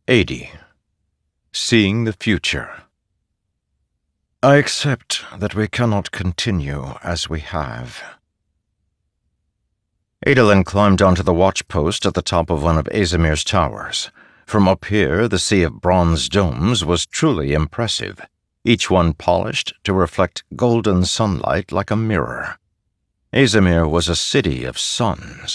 80. Seeing the Future. I accept that we cannot continue as we have. Adolin climbed onto the watchpost at the top of one of Azimir's towers. From up here, the sea of bronze domes was truly impressive, each one polished to reflect golden sunlight like a mirror. Azimir was a city of suns.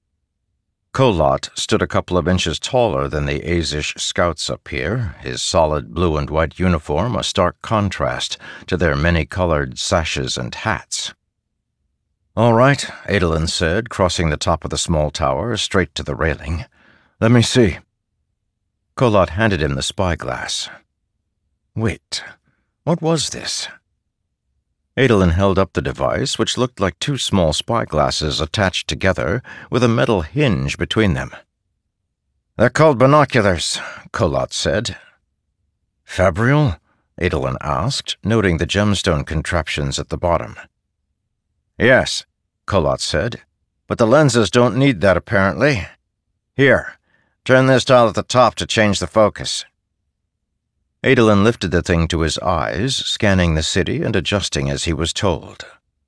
Kolat stood a couple of inches taller than the Azish scouts up here, his solid blue and white uniform a stark contrast to their many-colored sashes and hats. "All right," Adolin said, crossing the top of the small tower straight to the railing. "Let me see." Kolat handed him the spyglass. Wait, what was this? Adolin held up the device, which looked like two small spyglasses attached together with a metal hinge between them. "They're called binoculars," Kolat said. "Fabrial?" Adolin asked, noting the gemstone contraptions at the bottom. "Yes," Kolat said, "but the lenses don't need that apparently. Here, turn this dial at the top to change the focus." Adolin lifted the thing to his eyes, scanning the city and adjusting as he was told.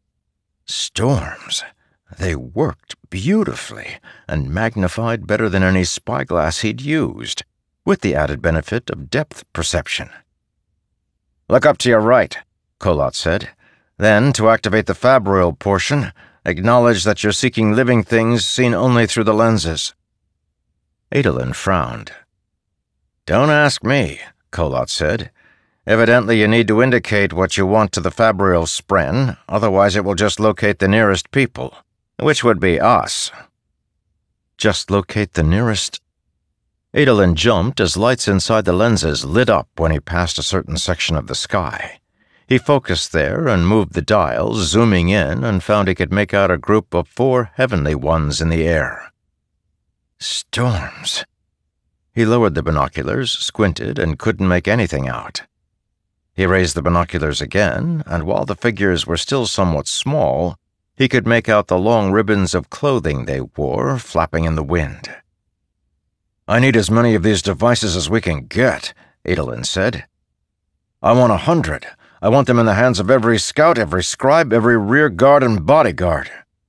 Storms. They worked beautifully and magnified better than any spyglass he'd used, with the added benefit of depth perception. "Look up to your right," Kolat said. "Then, to activate the Fabrial portion, acknowledge that you're seeking living things seen only through the lenses." Adolin frowned. "Don't ask me," Kolat said. "Evidently you need to indicate what you want to the Fabrial Spren, otherwise it will just locate the nearest people, which would be us." Just locate the nearest... Adolin jumped as lights inside the lenses lit up when he passed a certain section of the sky. He focused there and moved the dial, zooming in, and found he could make out a group of 4 heavenly ones in the air. Storms. He lowered the binoculars, squinted, and couldn't make anything out. He raised the binoculars again, and while the figures were still somewhat small, he could make out the long ribbons of clothing they wore flapping in the wind. "I need as many of these devices as we can get," Adolin said. "I want 100. I want them in the hands of every scout, every scribe, every rear guard and bodyguard."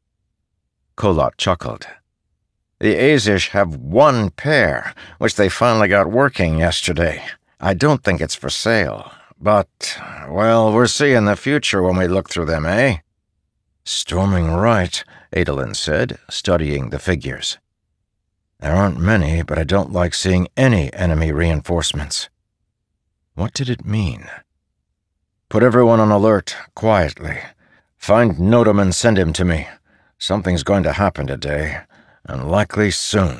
Kolat chuckled. "The Azish have 1 pair, which they finally got working yesterday. I don't think it's for sale, but, well, we're seeing the future when we look through them, eh?" "Storming right," Adolin said, studying the figures. "There aren't many, but I don't like seeing any enemy reinforcements." What did it mean? "Put everyone on alert, quietly. Find Nodum and send him to me. Something's going to happen today, and likely soon."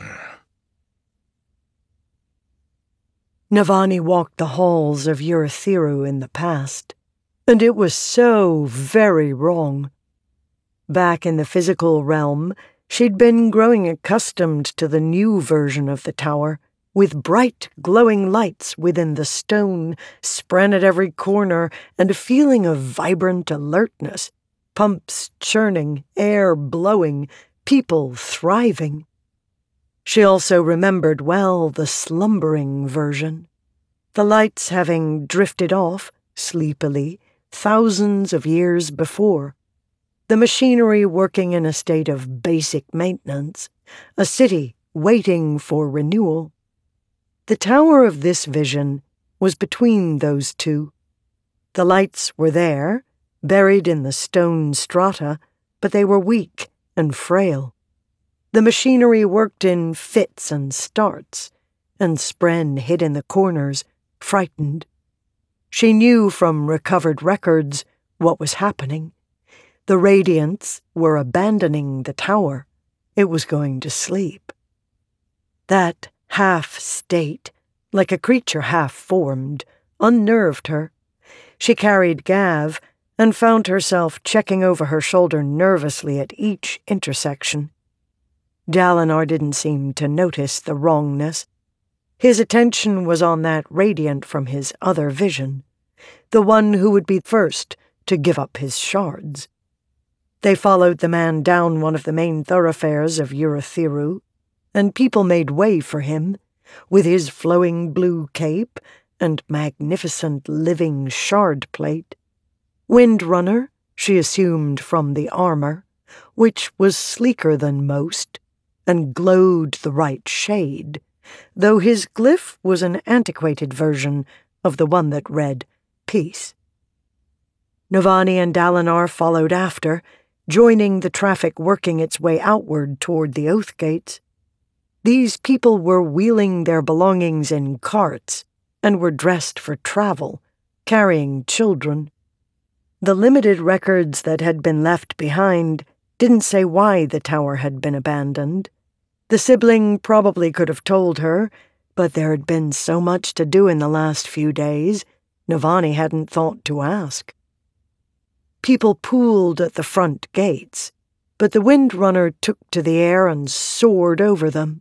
Navani walked the halls of Urithiru in the past, and it was so very wrong. Back in the physical realm, she'd been growing accustomed to the new version of the tower, with bright, glowing lights within the stone, Spren at every corner, and a feeling of vibrant alertness, pumps churning, air blowing, people thriving. She also remembered well the slumbering version, the lights having drifted off, sleepily, thousands of years before, the machinery working in a state of basic maintenance, a city waiting for renewal. The tower of this vision was between those two. The lights were there, buried in the stone strata, but they were weak and frail. The machinery worked in fits and starts, and Spren hid in the corners, frightened. She knew from recovered records what was happening. The Radiants were abandoning the tower. It was going to sleep. That half-state, like a creature half-formed, unnerved her. She carried Gav and found herself checking over her shoulder nervously at each intersection. Dalinar didn't seem to notice the wrongness. His attention was on that Radiant from his other vision, the one who would be first to give up his shards. They followed the man down one of the main thoroughfares of Urithiru, and people made way for him, with his flowing blue cape and magnificent living shard plate. Windrunner, she assumed from the armor, which was sleeker than most, and glowed the right shade, though his glyph was an antiquated version of the one that read, Peace. Navani and Dalinar followed after, joining the traffic working its way outward toward the Oath Gates. These people were wheeling their belongings in carts and were dressed for travel, carrying children. The limited records that had been left behind didn't say why the tower had been abandoned. The sibling probably could have told her, but there had been so much to do in the last few days, Navani hadn't thought to ask. People pooled at the front gates, but the Windrunner took to the air and soared over them.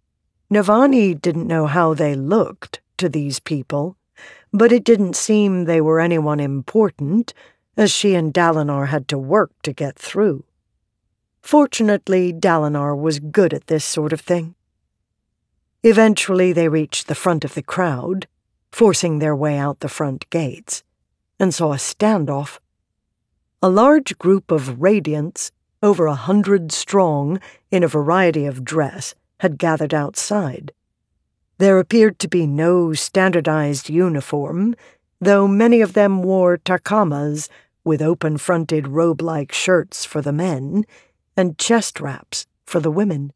Navani didn't know how they looked to these people, but it didn't seem they were anyone important, as she and Dalinar had to work to get through. Fortunately, Dalinar was good at this sort of thing. Eventually they reached the front of the crowd, forcing their way out the front gates, and saw a standoff. A large group of Radiants, over 100 strong, in a variety of dress, had gathered outside. There appeared to be no standardized uniform, though many of them wore takamas with open-fronted robe-like shirts for the men and chest wraps for the women.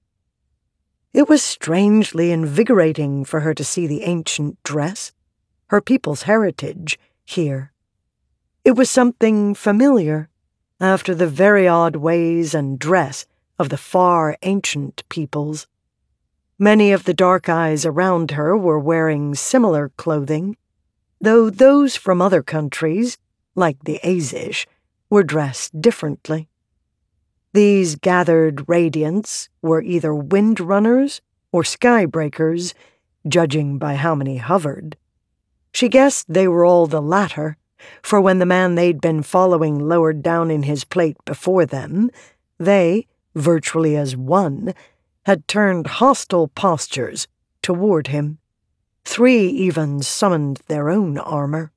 It was strangely invigorating for her to see the ancient dress, her people's heritage, here. It was something familiar, after the very odd ways and dress of the far ancient peoples. Many of the dark eyes around her were wearing similar clothing, though those from other countries, like the Azish, were dressed differently. These gathered Radiants were either Windrunners or Skybreakers, judging by how many hovered. She guessed they were all the latter, for when the man they'd been following lowered down in his plate before them, they, virtually as one, had turned hostile postures toward him. 3 even summoned their own armor.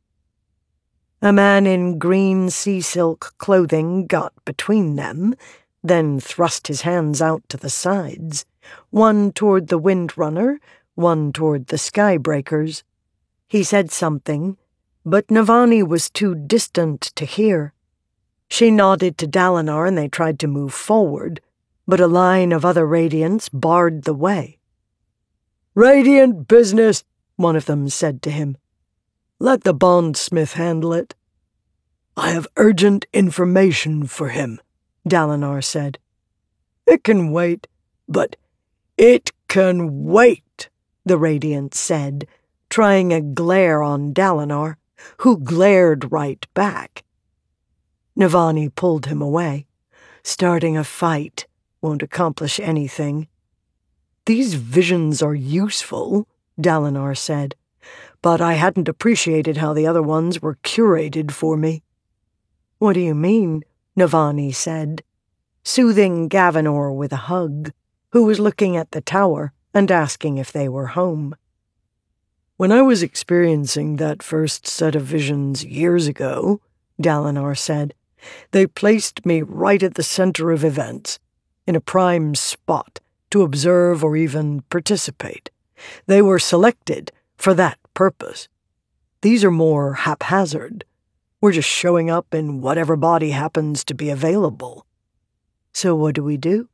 A man in green sea silk clothing got between them, then thrust his hands out to the sides, one toward the Windrunner, one toward the Skybreakers. He said something, but Navani was too distant to hear. She nodded to Dalinar and they tried to move forward, but a line of other Radiants barred the way. "Radiant business," one of them said to him. "Let the bondsmith handle it." "I have urgent information for him," Dalinar said. "It can wait, but it can wait," the Radiant said, trying a glare on Dalinar, who glared right back. Navani pulled him away. "Starting a fight won't accomplish anything." "These visions are useful," Dalinar said, "but I hadn't appreciated how the other ones were curated for me." "What do you mean?" Navani said, soothing Gavinor with a hug, who was looking at the tower and asking if they were home. "When I was experiencing that first set of visions years ago," Dalinar said, "they placed me right at the center of events, in a prime spot to observe or even participate. They were selected for that purpose. These are more haphazard. We're just showing up in whatever body happens to be available." "So what do we do?"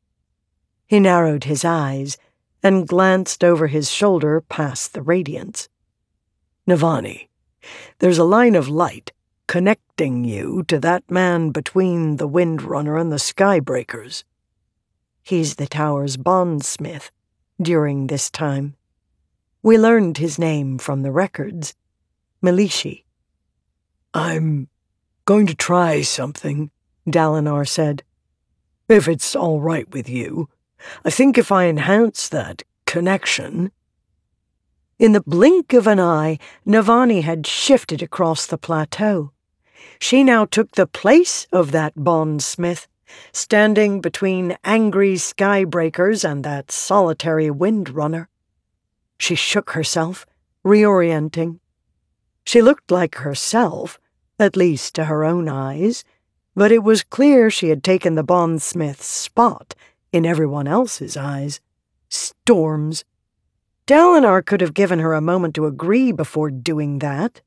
He narrowed his eyes and glanced over his shoulder past the Radiance. "Navani, there's a line of light connecting you to that man between the Windrunner and the Skybreakers. He's the tower's bondsmith during this time. We learned his name from the records. Melishi." "I'm going to try something," Dalinar said. "If it's all right with you. I think if I enhance that connection—" In the blink of an eye, Navani had shifted across the plateau. She now took the place of that bondsmith, standing between angry Skybreakers and that solitary Windrunner. She shook herself, reorienting. She looked like herself, at least to her own eyes, but it was clear she had taken the bondsmith's spot in everyone else's eyes. Storms. Dalinar could have given her a moment to agree before doing that.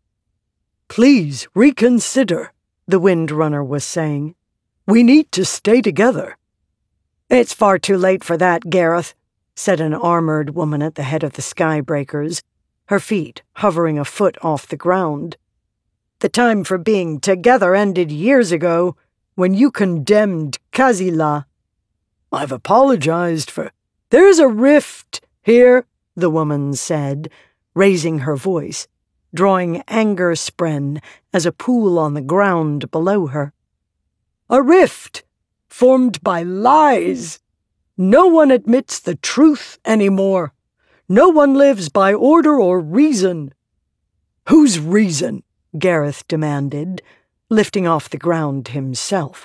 "Please reconsider," the Windrunner was saying. "We need to stay together." "It's far too late for that, Gareth," said an armored woman at the head of the Skybreakers, her feet hovering a foot off the ground. "The time for being together ended years ago, when you condemned Kazila." "I've apologized for—" "There's a rift here," the woman said, raising her voice, drawing Angerspren as a pool on the ground below her. "A rift formed by lies. No one admits the truth anymore. No one lives by order or reason." "Whose reason?" Gareth demanded, lifting off the ground himself.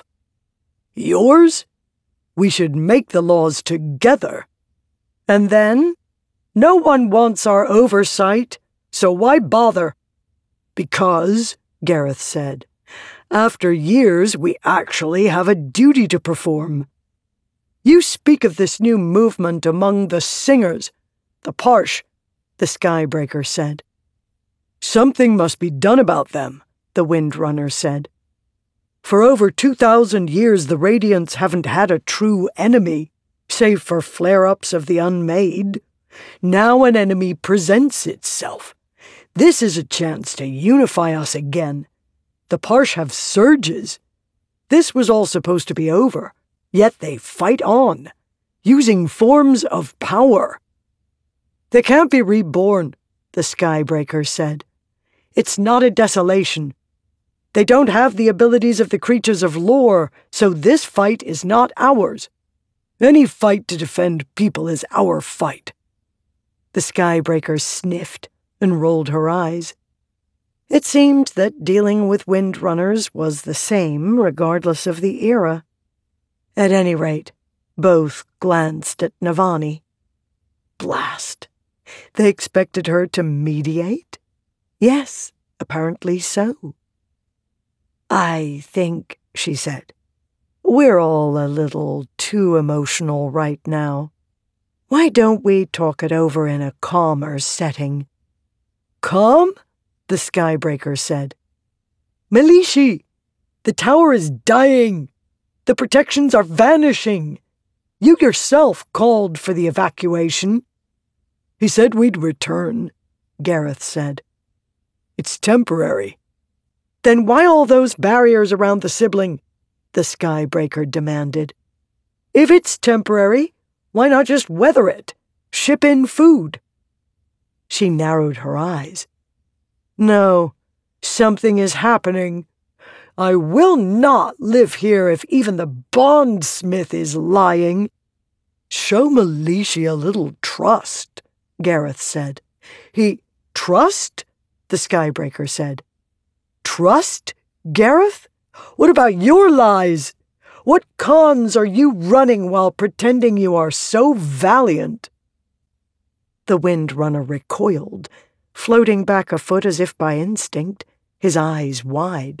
"Yours? We should make the laws together. And then? No one wants our oversight, so why bother?" "Because," Gareth said, "after years we actually have a duty to perform. You speak of this new movement among the singers, the Parsh," the Skybreaker said. "Something must be done about them," the Windrunner said. "For over 2,000 years the Radiants haven't had a true enemy, save for flare-ups of the Unmade. Now an enemy presents itself. This is a chance to unify us again. The Parsh have surges. This was all supposed to be over, yet they fight on, using forms of power." "They can't be reborn," the Skybreaker said. "It's not a desolation. They don't have the abilities of the creatures of lore, so this fight is not ours. Any fight to defend people is our fight." The Skybreaker sniffed and rolled her eyes. It seemed that dealing with Windrunners was the same regardless of the era. At any rate, both glanced at Navani. Blast! They expected her to mediate? Yes, apparently so. "I think," she said, "we're all a little too emotional right now. Why don't we talk it over in a calmer setting?" "Calm?" the Skybreaker said. "Melishi, the tower is dying. The protections are vanishing. You yourself called for the evacuation." "He said we'd return," Gareth said. "It's temporary." "Then why all those barriers around the sibling?" the Skybreaker demanded. "If it's temporary, why not just weather it? Ship in food?" She narrowed her eyes. "No, something is happening. I will not live here if even the bondsmith is lying." "Show Melishi a little trust," Gareth said. "Trust?" the Skybreaker said. "Trust, Gareth? What about your lies? What cons are you running while pretending you are so valiant?" The Windrunner recoiled, floating back a foot as if by instinct, his eyes wide.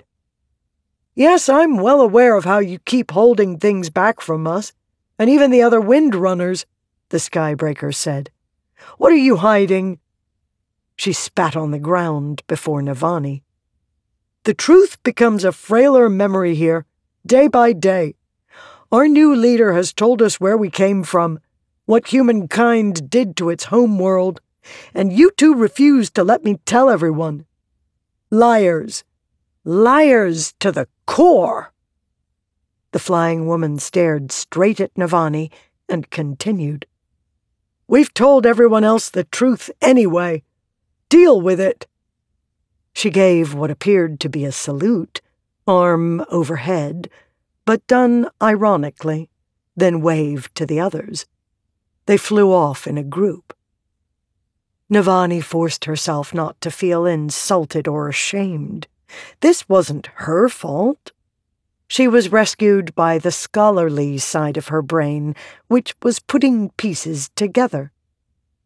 "Yes, I'm well aware of how you keep holding things back from us, and even the other Windrunners," the Skybreaker said. "What are you hiding?" She spat on the ground before Navani. "The truth becomes a frailer memory here, day by day. Our new leader has told us where we came from, what humankind did to its homeworld, and you two refused to let me tell everyone. Liars. Liars to the core." The flying woman stared straight at Navani and continued. "We've told everyone else the truth anyway. Deal with it." She gave what appeared to be a salute, arm overhead, but done ironically, then waved to the others. They flew off in a group. Navani forced herself not to feel insulted or ashamed. This wasn't her fault. She was rescued by the scholarly side of her brain, which was putting pieces together.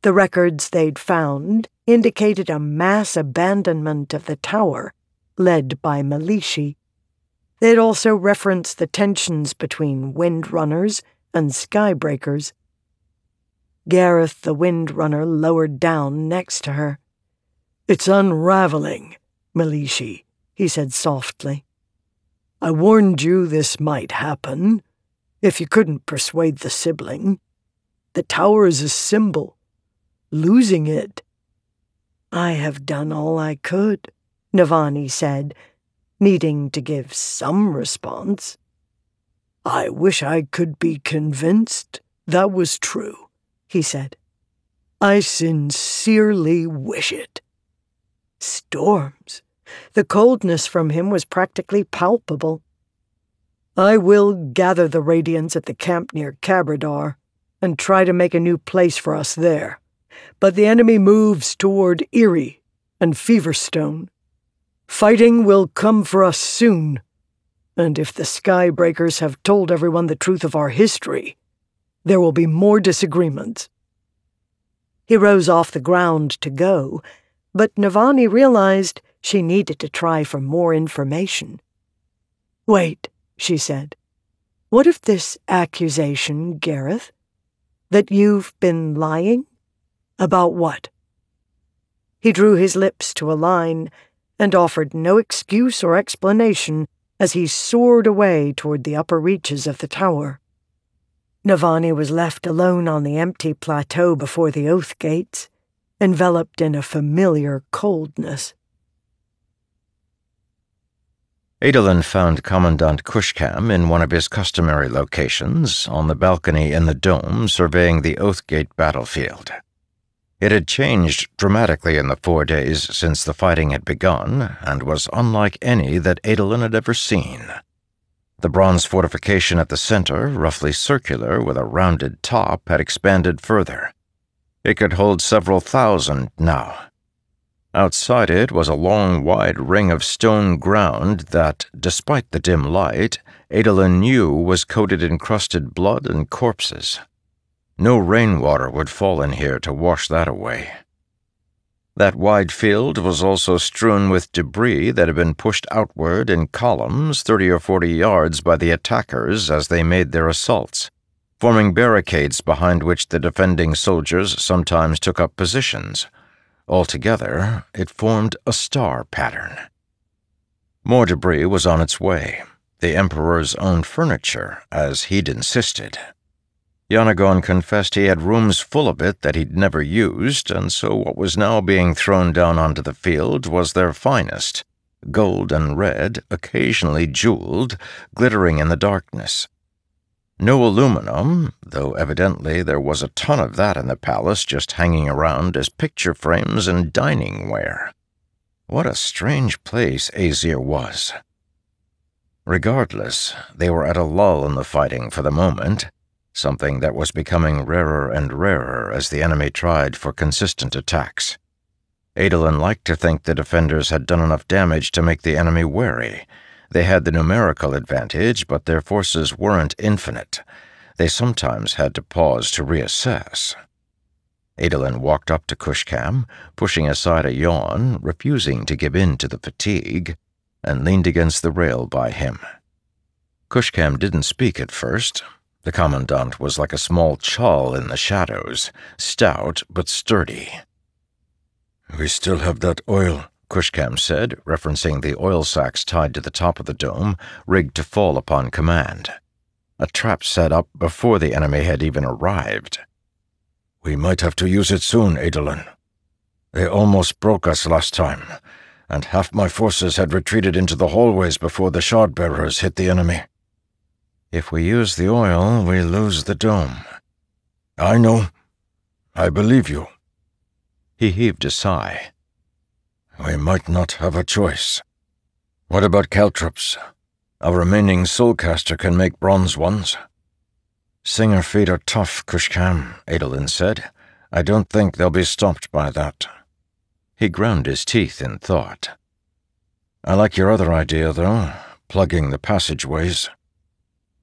The records they'd found indicated a mass abandonment of the tower, led by Melishi. They'd also referenced the tensions between Windrunners and Skybreakers. Gareth the Windrunner lowered down next to her. "It's unraveling, Melishi," he said softly. "I warned you this might happen, if you couldn't persuade the sibling. The tower is a symbol. Losing it—" "I have done all I could," Navani said, needing to give some response. "I wish I could be convinced that was true," he said. "I sincerely wish it." Storms. The coldness from him was practically palpable. "I will gather the Radiants at the camp near Cabradar and try to make a new place for us there. But the enemy moves toward Erie and Feverstone. Fighting will come for us soon, and if the Skybreakers have told everyone the truth of our history, there will be more disagreements." He rose off the ground to go, but Navani realized she needed to try for more information. "Wait," she said. "What if this accusation, Gareth? That you've been lying? About what?" He drew his lips to a line and offered no excuse or explanation as he soared away toward the upper reaches of the tower. Navani was left alone on the empty plateau before the Oath Gates, enveloped in a familiar coldness. Adolin found Commandant Kushkam in one of his customary locations, on the balcony in the dome surveying the Oathgate battlefield. It had changed dramatically in the 4 days since the fighting had begun, and was unlike any that Adolin had ever seen. The bronze fortification at the center, roughly circular with a rounded top, had expanded further. It could hold several thousand now. Outside it was a long, wide ring of stone ground that, despite the dim light, Adolin knew was coated in crusted blood and corpses. No rainwater would fall in here to wash that away. That wide field was also strewn with debris that had been pushed outward in columns 30 or 40 yards by the attackers as they made their assaults, forming barricades behind which the defending soldiers sometimes took up positions. Altogether, it formed a star pattern. More debris was on its way, the Emperor's own furniture, as he'd insisted. Yanagon confessed he had rooms full of it that he'd never used, and so what was now being thrown down onto the field was their finest, gold and red, occasionally jeweled, glittering in the darkness. No aluminum, though evidently there was a ton of that in the palace just hanging around as picture frames and dining ware. What a strange place Aesir was. Regardless, they were at a lull in the fighting for the moment, something that was becoming rarer and rarer as the enemy tried for consistent attacks. Adolin liked to think the defenders had done enough damage to make the enemy wary. They had the numerical advantage, but their forces weren't infinite. They sometimes had to pause to reassess. Adolin walked up to Kushkam, pushing aside a yawn, refusing to give in to the fatigue, and leaned against the rail by him. Kushkam didn't speak at first. The Commandant was like a small chal in the shadows, stout but sturdy. "We still have that oil," Kushkam said, referencing the oil sacks tied to the top of the dome, rigged to fall upon command. A trap set up before the enemy had even arrived. "We might have to use it soon, Adolin. They almost broke us last time, and half my forces had retreated into the hallways before the shard-bearers hit the enemy." "If we use the oil, we lose the dome." "I know. I believe you." He heaved a sigh. "We might not have a choice. What about caltrops? Our remaining soulcaster can make bronze ones." "Singer feet are tough, Kushkam," Adolin said. "I don't think they'll be stopped by that." He ground his teeth in thought. "I like your other idea, though, plugging the passageways."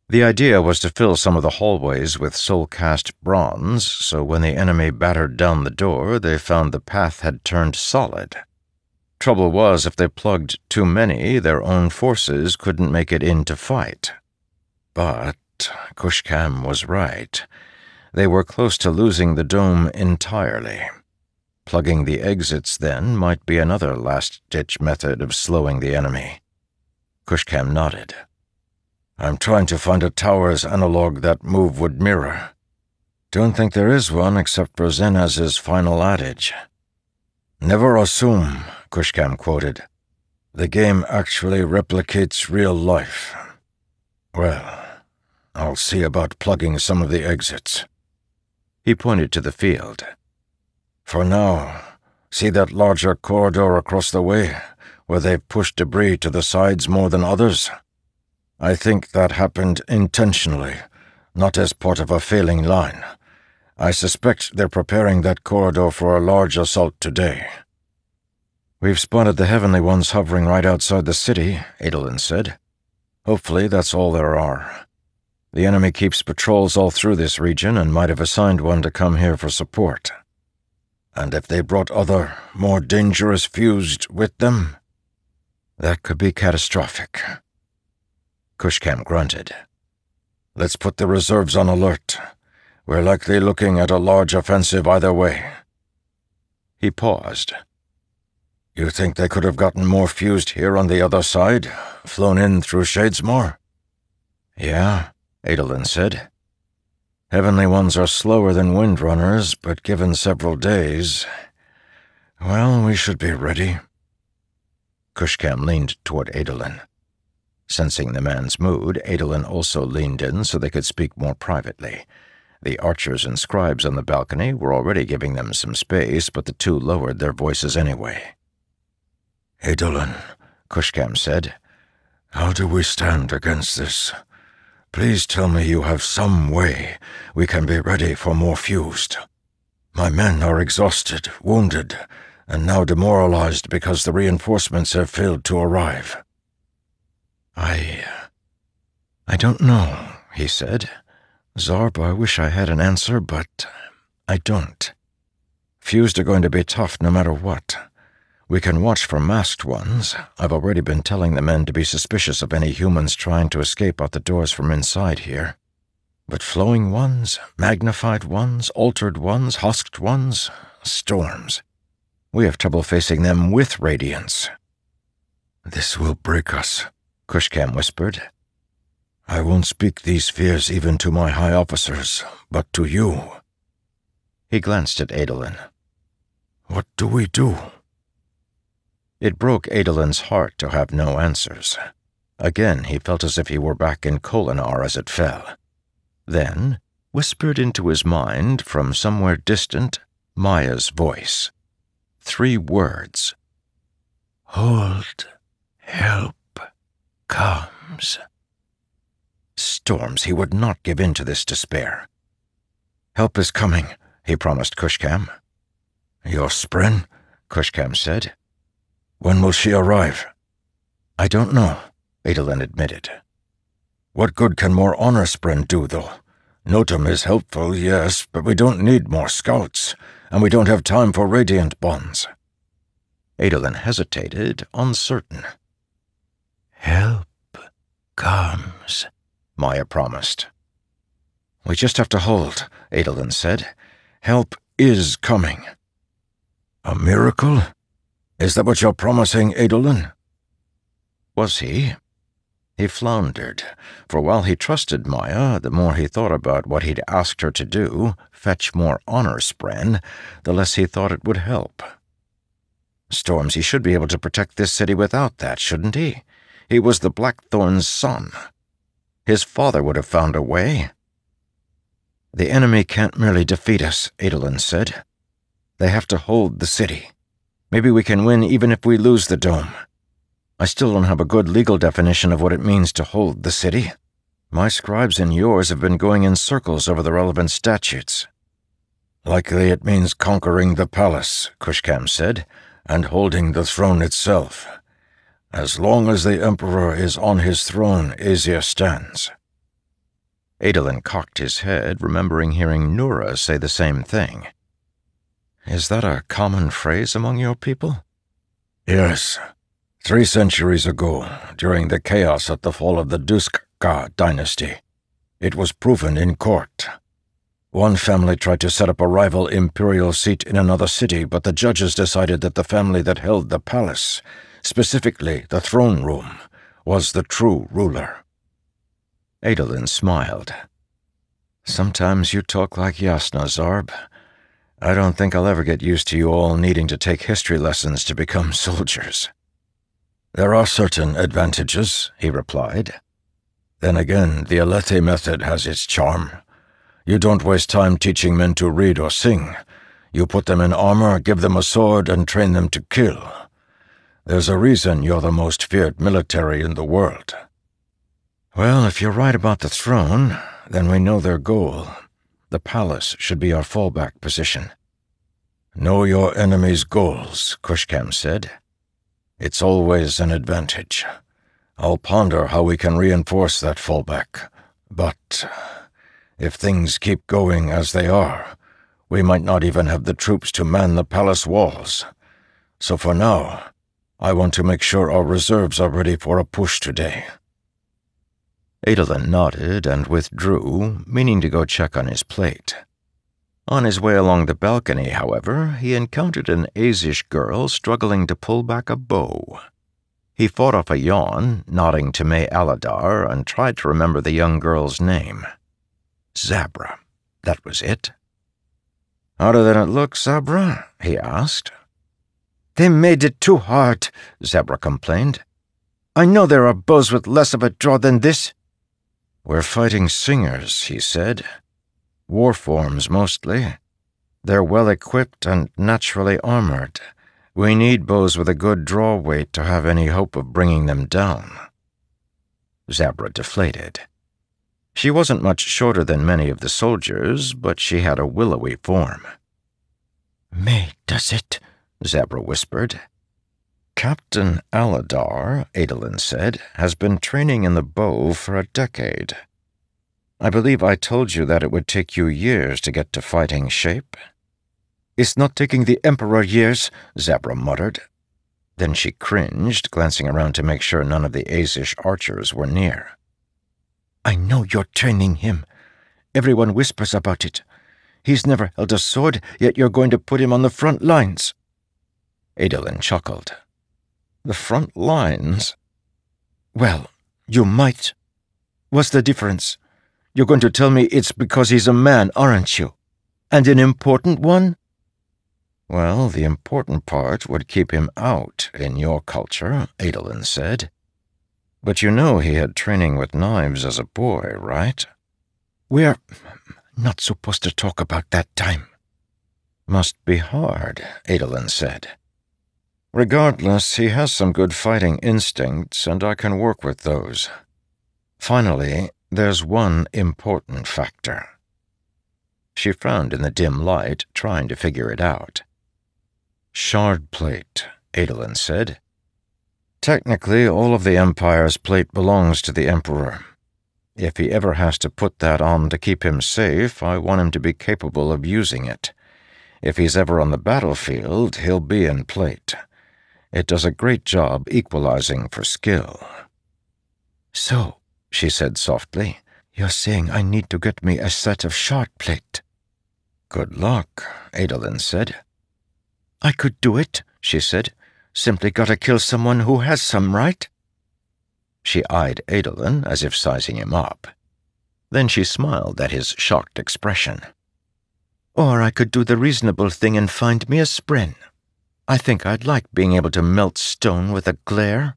The idea was to fill some of the hallways with soul-cast bronze, so when the enemy battered down the door, they found the path had turned solid. Trouble was, if they plugged too many, their own forces couldn't make it in to fight. But Kushkam was right. They were close to losing the dome entirely. Plugging the exits, then, might be another last-ditch method of slowing the enemy. Kushkam nodded. I'm trying to find a tower's analog that move would mirror. Don't think there is one except for Zenaz's final adage. Never assume, Kushkam quoted. The game actually replicates real life. Well, I'll see about plugging some of the exits. He pointed to the field. For now, see that larger corridor across the way, where they've pushed debris to the sides more than others? I think that happened intentionally, not as part of a failing line. I suspect they're preparing that corridor for a large assault today. We've spotted the Heavenly Ones hovering right outside the city, Adolin said. Hopefully that's all there are. The enemy keeps patrols all through this region and might have assigned one to come here for support. And if they brought other, more dangerous fused with them, that could be catastrophic. Kushkam grunted. Let's put the reserves on alert. We're likely looking at a large offensive either way. He paused. You think they could have gotten more fused here on the other side, flown in through Shadesmore? Yeah, Adolin said. Heavenly Ones are slower than Windrunners, but given several days, well, we should be ready. Kushkam leaned toward Adolin. Sensing the man's mood, Adolin also leaned in so they could speak more privately. The archers and scribes on the balcony were already giving them some space, but the two lowered their voices anyway. Adolin, Kushkam said, how do we stand against this? Please tell me you have some way we can be ready for more fused. My men are exhausted, wounded, and now demoralized because the reinforcements have failed to arrive. I don't know, he said. Zarb, I wish I had an answer, but I don't. Fused are going to be tough no matter what. We can watch for masked ones. I've already been telling the men to be suspicious of any humans trying to escape out the doors from inside here. But flowing ones, magnified ones, altered ones, husked ones, storms. We have trouble facing them with radiance. This will break us, Kushkam whispered. I won't speak these fears even to my high officers, but to you. He glanced at Adolin. What do we do? It broke Adolin's heart to have no answers. Again, he felt as if he were back in Kholinar as it fell. Then, whispered into his mind from somewhere distant, Maya's voice. 3 words. Hold. Help. Comes. Storms, he would not give in to this despair. Help is coming, he promised Kushkam. Your Spren? Kushkam said. When will she arrive? I don't know, Adolin admitted. What good can more honor Spren do, though? Notum is helpful, yes, but we don't need more scouts, and we don't have time for radiant bonds. Adolin hesitated, uncertain. Help comes, Maya promised. We just have to hold, Adolin said. Help is coming. A miracle? Is that what you're promising, Adolin? Was he? He floundered, for while he trusted Maya, the more he thought about what he'd asked her to do, fetch more honor Spren, the less he thought it would help. Storms, he should be able to protect this city without that, shouldn't he? He was the Blackthorn's son. His father would have found a way. The enemy can't merely defeat us, Adolin said. They have to hold the city. Maybe we can win even if we lose the dome. I still don't have a good legal definition of what it means to hold the city. My scribes and yours have been going in circles over the relevant statutes. Likely it means conquering the palace, Kushkam said, and holding the throne itself. As long as the Emperor is on his throne, Asia stands. Adolin cocked his head, remembering hearing Nura say the same thing. Is that a common phrase among your people? Yes. 3 centuries ago, during the chaos at the fall of the Duskka dynasty, it was proven in court. One family tried to set up a rival imperial seat in another city, but the judges decided that the family that held the palace, specifically the throne room, was the true ruler. Adolin smiled. Sometimes you talk like Jasnah, Zarb. I don't think I'll ever get used to you all needing to take history lessons to become soldiers. There are certain advantages, he replied. Then again, the Alethi method has its charm. You don't waste time teaching men to read or sing. You put them in armor, give them a sword, and train them to kill. There's a reason you're the most feared military in the world. Well, if you're right about the throne, then we know their goal. The palace should be our fallback position. Know your enemy's goals, Kushkam said. It's always an advantage. I'll ponder how we can reinforce that fallback. But if things keep going as they are, we might not even have the troops to man the palace walls. So for now, I want to make sure our reserves are ready for a push today. Adolin nodded and withdrew, meaning to go check on his plate. On his way along the balcony, however, he encountered an Azish girl struggling to pull back a bow. He fought off a yawn, nodding to May Aladar, and tried to remember the young girl's name. Zabra. That was it. "Harder than it looks, Zabra?" he asked. "They made it too hard," Zabra complained. "I know there are bows with less of a draw than this." "We're fighting singers," he said. "War forms, mostly. They're well-equipped and naturally armored. We need bows with a good draw weight to have any hope of bringing them down." Zabra deflated. She wasn't much shorter than many of the soldiers, but she had a willowy form. "May does it," Zabra whispered. "Captain Aladar," Adolin said, "has been training in the bow for a decade. I believe I told you that it would take you years to get to fighting shape." "It's not taking the Emperor years," Zabra muttered. Then she cringed, glancing around to make sure none of the Azish archers were near. "I know you're training him. Everyone whispers about it. He's never held a sword, yet you're going to put him on the front lines." Adolin chuckled. "The front lines?" "Well, you might. What's the difference? You're going to tell me it's because he's a man, aren't you? And an important one?" "Well, the important part would keep him out in your culture," Adolin said. "But you know he had training with knives as a boy, right?" "We're not supposed to talk about that time." "Must be hard," Adolin said. "Regardless, he has some good fighting instincts, and I can work with those. Finally, there's one important factor." She frowned in the dim light, trying to figure it out. "Shard plate," Adolin said. "Technically, all of the Empire's plate belongs to the Emperor. If he ever has to put that on to keep him safe, I want him to be capable of using it. If he's ever on the battlefield, he'll be in plate. It does a great job equalizing for skill." "So," she said softly, "you're saying I need to get me a set of shard plate?" "Good luck," Adolin said. "I could do it," she said. "Simply gotta kill someone who has some, right?" She eyed Adolin as if sizing him up. Then she smiled at his shocked expression. "Or I could do the reasonable thing and find me a spren. I think I'd like being able to melt stone with a glare."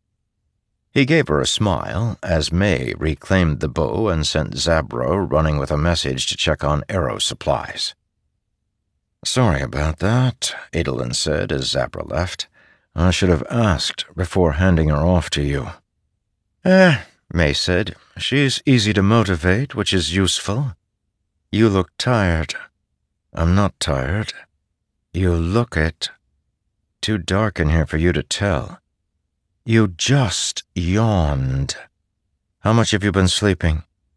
He gave her a smile as May reclaimed the bow and sent Zabra running with a message to check on arrow supplies. "Sorry about that," Adolin said as Zabra left. "I should have asked before handing her off to you." May said. "She's easy to motivate, which is useful. You look tired." "I'm not tired." "You look it. Too dark in here for you to tell." "You just yawned." "How much have you been sleeping?"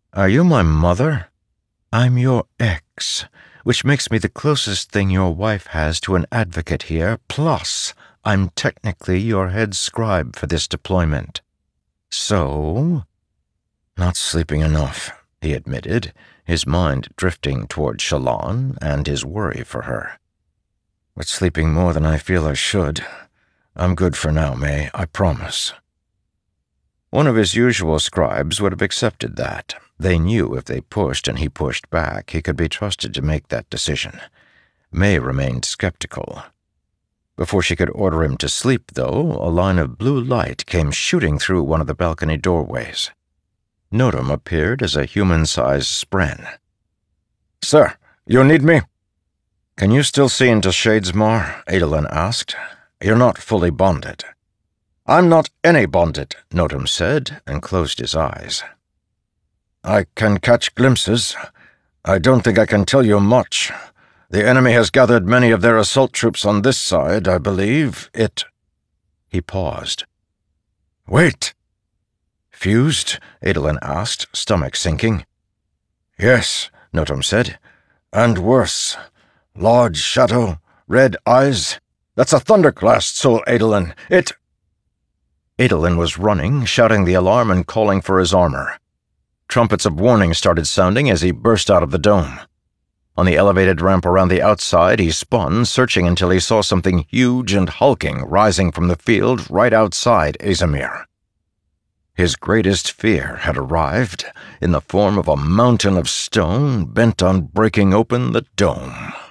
Are you my mother? I'm your ex, which makes me the closest thing your wife has to an advocate here, plus I'm technically your head scribe for this deployment. So, not sleeping enough, he admitted, his mind drifting toward Shallan and his worry for her. But sleeping more than I feel I should. I'm good for now, May, I promise. One of his usual scribes would have accepted that. They knew if they pushed and he pushed back, he could be trusted to make that decision. May remained skeptical. Before she could order him to sleep, though, a line of blue light came shooting through one of the balcony doorways. Notam appeared as a human-sized spren. Sir, you need me? Can you still see into Shadesmar? Adolin asked. You're not fully bonded. I'm not any bonded, Notam said, and closed his eyes. I can catch glimpses. I don't think I can tell you much. The enemy has gathered many of their assault troops on this side, I believe. He paused. Wait. Fused? Adolin asked, stomach sinking. Yes, Notam said. And worse. Large shadow, red eyes. That's a thunderclast, Sol Adolin. Adolin was running, shouting the alarm and calling for his armor. Trumpets of warning started sounding as he burst out of the dome. On the elevated ramp around the outside, he spun, searching until he saw something huge and hulking rising from the field right outside Azimir. His greatest fear had arrived in the form of a mountain of stone bent on breaking open the dome.